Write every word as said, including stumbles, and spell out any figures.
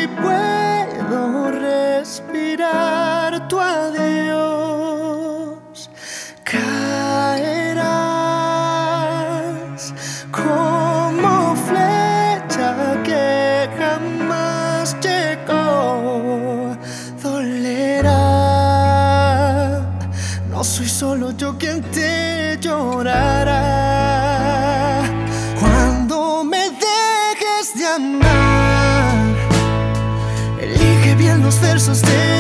si puedo respirar tu adiós. Caerás como flecha que jamás llegó. Dolerá, no soy solo yo quien te llorará. Cuando me dejes de amar, elige bien los versos de